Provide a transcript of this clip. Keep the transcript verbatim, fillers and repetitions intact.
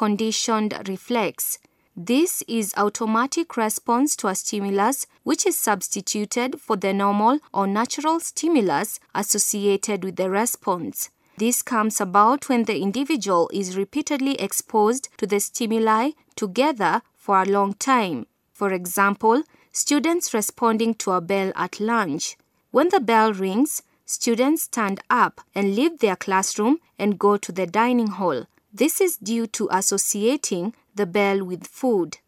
conditioned reflex. This is automatic response to a stimulus which is substituted for the normal or natural stimulus associated with the response. This comes about when the individual is repeatedly exposed to the stimuli together for a long time. For example, students responding to a bell at lunch. When the bell rings, students stand up and leave their classroom and go to the dining hall. This is due to associating the bell with food.